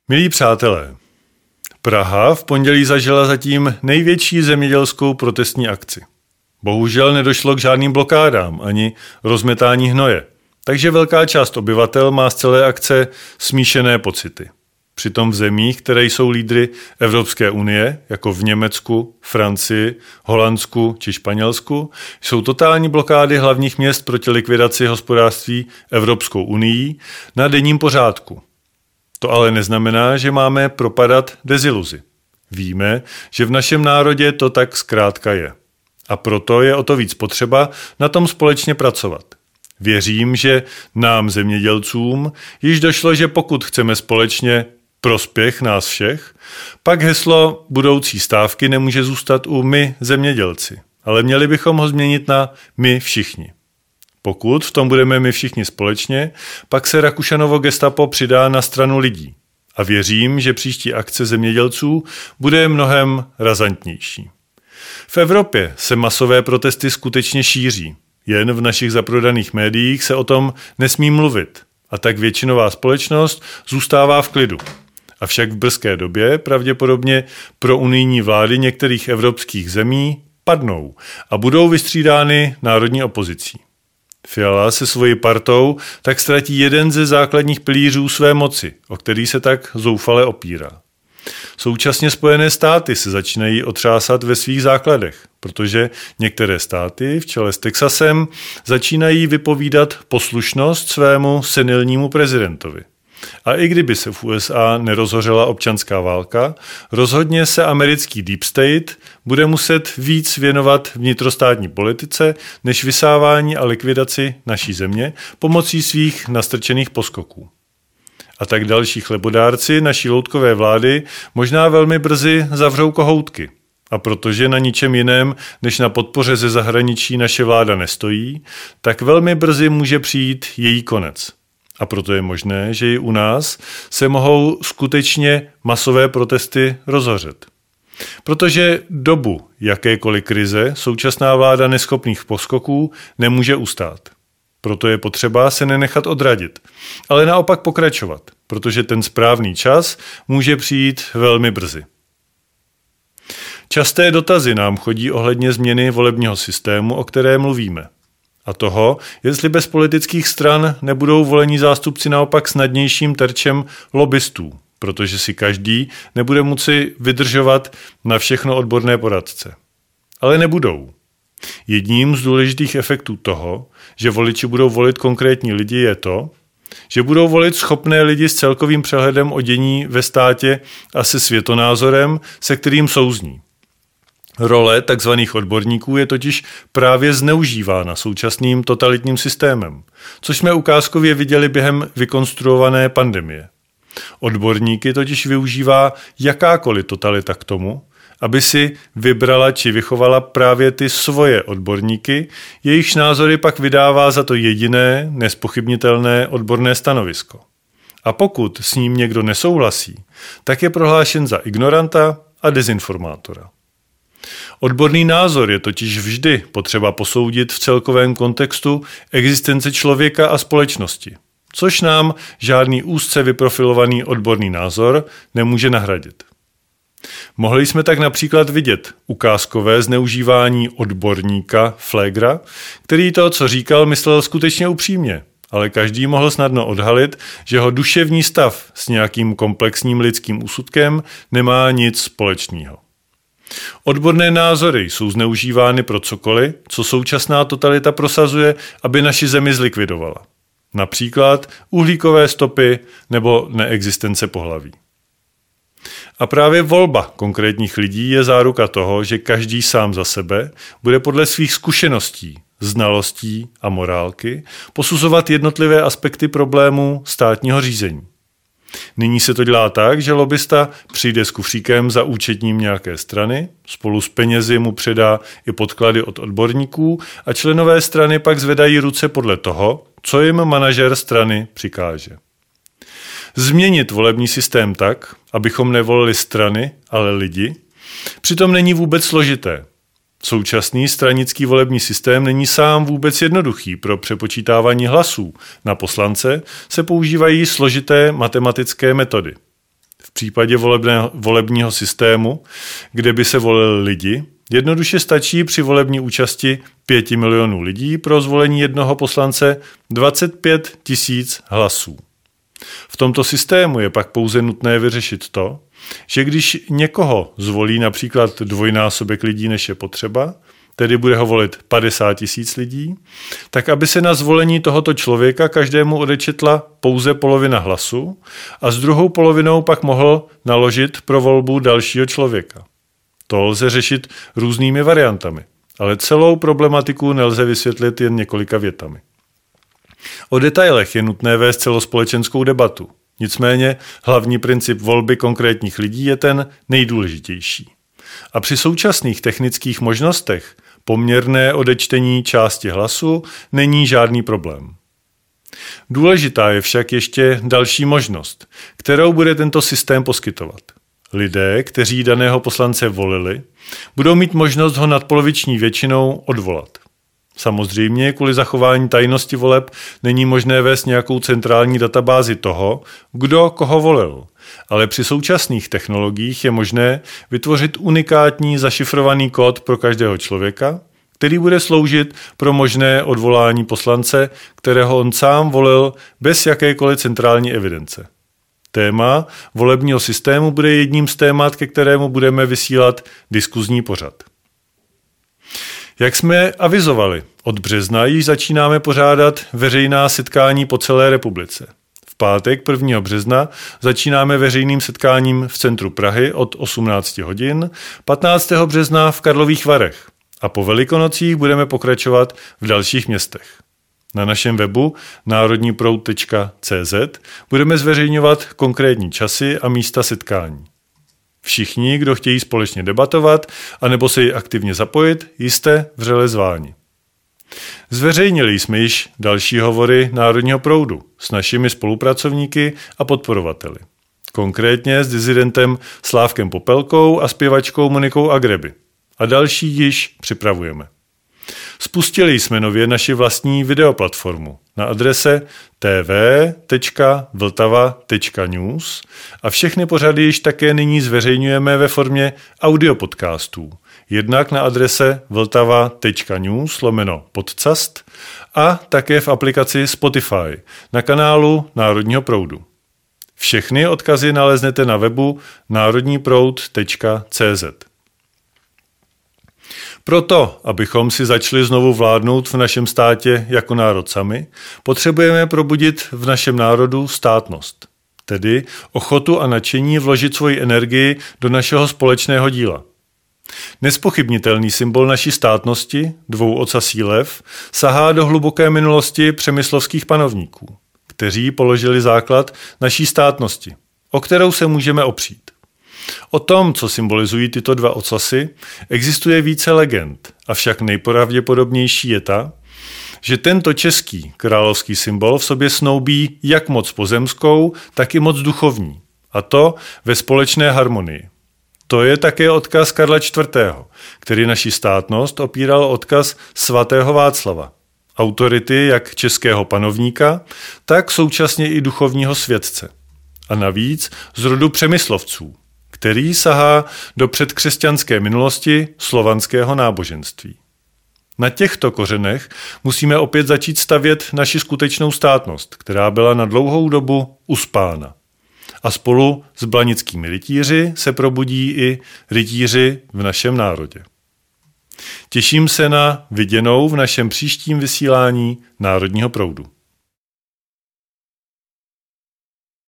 Milí přátelé, Praha v pondělí zažila zatím největší zemědělskou protestní akci. Bohužel nedošlo k žádným blokádám ani rozmetání hnoje, takže velká část obyvatel má z celé akce smíšené pocity. Přitom v zemích, které jsou lídry Evropské unie, jako v Německu, Francii, Holandsku či Španělsku, jsou totální blokády hlavních měst proti likvidaci hospodářství Evropskou unií na denním pořádku. To ale neznamená, že máme propadat deziluzi. Víme, že v našem národě to tak zkrátka je. A proto je o to víc potřeba na tom společně pracovat. Věřím, že nám, zemědělcům, již došlo, že pokud chceme společně prospěch nás všech, pak heslo budoucí stávky nemůže zůstat u my, zemědělci, ale měli bychom ho změnit na my všichni. Pokud v tom budeme my všichni společně, pak se Rakušanovo gestapo přidá na stranu lidí. A věřím, že příští akce zemědělců bude mnohem razantnější. V Evropě se masové protesty skutečně šíří. Jen v našich zaprodaných médiích se o tom nesmí mluvit. A tak většinová společnost zůstává v klidu. Avšak v brzké době pravděpodobně pro unijní vlády některých evropských zemí padnou a budou vystřídány národní opozicí. Fiala se svojí partou tak ztratí jeden ze základních pilířů své moci, o který se tak zoufale opírá. Současně Spojené státy se začínají otřásat ve svých základech, protože některé státy v čele s Texasem začínají vypovídat poslušnost svému senilnímu prezidentovi. A i kdyby se v USA nerozhořela občanská válka, rozhodně se americký deep state bude muset víc věnovat vnitrostátní politice než vysávání a likvidaci naší země pomocí svých nastrčených poskoků. A tak další chlebodárci naší loutkové vlády možná velmi brzy zavřou kohoutky. A protože na ničem jiném než na podpoře ze zahraničí naše vláda nestojí, tak velmi brzy může přijít její konec. A proto je možné, že i u nás se mohou skutečně masové protesty rozhořet. Protože dobu jakékoliv krize současná vláda neschopných poskoků nemůže ustát. Proto je potřeba se nenechat odradit, ale naopak pokračovat, protože ten správný čas může přijít velmi brzy. Časté dotazy nám chodí ohledně změny volebního systému, o které mluvíme. A toho, jestli bez politických stran nebudou volení zástupci naopak snadnějším terčem lobbystů, protože si každý nebude moci vydržovat na všechno odborné poradce. Ale nebudou. Jedním z důležitých efektů toho, že voliči budou volit konkrétní lidi, je to, že budou volit schopné lidi s celkovým přehledem o dění ve státě a se světonázorem, se kterým souzní. Role tzv. Odborníků je totiž právě zneužívána současným totalitním systémem, což jsme ukázkově viděli během vykonstruované pandemie. Odborníky totiž využívá jakákoliv totalita k tomu, aby si vybrala či vychovala právě ty svoje odborníky, jejichž názory pak vydává za to jediné, nezpochybnitelné odborné stanovisko. A pokud s ním někdo nesouhlasí, tak je prohlášen za ignoranta a dezinformátora. Odborný názor je totiž vždy potřeba posoudit v celkovém kontextu existence člověka a společnosti, což nám žádný úzce vyprofilovaný odborný názor nemůže nahradit. Mohli jsme tak například vidět ukázkové zneužívání odborníka Flegra, který to, co říkal, myslel skutečně upřímně, ale každý mohl snadno odhalit, že jeho duševní stav s nějakým komplexním lidským úsudkem nemá nic společného. Odborné názory jsou zneužívány pro cokoliv, co současná totalita prosazuje, aby naši zemi zlikvidovala. Například uhlíkové stopy nebo neexistence pohlaví. A právě volba konkrétních lidí je záruka toho, že každý sám za sebe bude podle svých zkušeností, znalostí a morálky posuzovat jednotlivé aspekty problémů státního řízení. Nyní se to dělá tak, že lobista přijde s kufříkem za účetním nějaké strany, spolu s penězi mu předá i podklady od odborníků a členové strany pak zvedají ruce podle toho, co jim manažer strany přikáže. Změnit volební systém tak, abychom nevolili strany, ale lidi, přitom není vůbec složité. Současný stranický volební systém není sám vůbec jednoduchý. Pro přepočítávání hlasů na poslance se používají složité matematické metody. případě volebního systému, kde by se volili lidi, jednoduše stačí při volební účasti 5 milionů lidí pro zvolení jednoho poslance 25 000 hlasů. V tomto systému je pak pouze nutné vyřešit to, že když někoho zvolí například dvojnásobek lidí, než je potřeba, tedy bude ho volit 50 000 lidí, tak aby se na zvolení tohoto člověka každému odečetla pouze polovina hlasu a s druhou polovinou pak mohl naložit pro volbu dalšího člověka. To lze řešit různými variantami, ale celou problematiku nelze vysvětlit jen několika větami. O detailech je nutné vést celospolečenskou debatu. Nicméně hlavní princip volby konkrétních lidí je ten nejdůležitější. A při současných technických možnostech poměrné odečtení části hlasu není žádný problém. Důležitá je však ještě další možnost, kterou bude tento systém poskytovat. Lidé, kteří daného poslance volili, budou mít možnost ho nadpoloviční většinou odvolat. Samozřejmě kvůli zachování tajnosti voleb není možné vést nějakou centrální databázi toho, kdo koho volil, ale při současných technologiích je možné vytvořit unikátní zašifrovaný kód pro každého člověka, který bude sloužit pro možné odvolání poslance, kterého on sám volil bez jakékoliv centrální evidence. Téma volebního systému bude jedním z témat, ke kterému budeme vysílat diskuzní pořad. Jak jsme avizovali, od března již začínáme pořádat veřejná setkání po celé republice. V pátek 1. března začínáme veřejným setkáním v centru Prahy od 18 hodin, 15. března v Karlových Varech a po Velikonocích budeme pokračovat v dalších městech. Na našem webu národniproud.cz budeme zveřejňovat konkrétní časy a místa setkání. Všichni, kdo chtějí společně debatovat anebo se ji aktivně zapojit, jste vřele zváni. Zveřejnili jsme již další hovory Národního proudu s našimi spolupracovníky a podporovateli. Konkrétně s dizidentem Slávkem Popelkou a zpěvačkou Monikou Agreby. A další již připravujeme. Spustili jsme nově naši vlastní videoplatformu na adrese tv.vltava.news a všechny pořady již také nyní zveřejňujeme ve formě audiopodcastů, jednak na adrese vltava.news/podcast a také v aplikaci Spotify na kanálu Národního proudu. Všechny odkazy naleznete na webu národniproud.cz. Proto, abychom si začali znovu vládnout v našem státě jako národ sami, potřebujeme probudit v našem národu státnost, tedy ochotu a nadšení vložit svoji energii do našeho společného díla. Nespochybnitelný symbol naší státnosti, dvouocasí lev, sahá do hluboké minulosti přemyslovských panovníků, kteří položili základ naší státnosti, o kterou se můžeme opřít. O tom, co symbolizují tyto dva ocasy, existuje více legend, avšak nejpravděpodobnější je ta, že tento český královský symbol v sobě snoubí jak moc pozemskou, tak i moc duchovní, a to ve společné harmonii. To je také odkaz Karla IV., který naši státnost opíral odkaz svatého Václava, autority jak českého panovníka, tak současně i duchovního světce. A navíc z rodu přemyslovců, který sahá do předkřesťanské minulosti slovanského náboženství. Na těchto kořenech musíme opět začít stavět naši skutečnou státnost, která byla na dlouhou dobu uspána. A spolu s blanickými rytíři se probudí i rytíři v našem národě. Těším se na viděnou v našem příštím vysílání Národního proudu.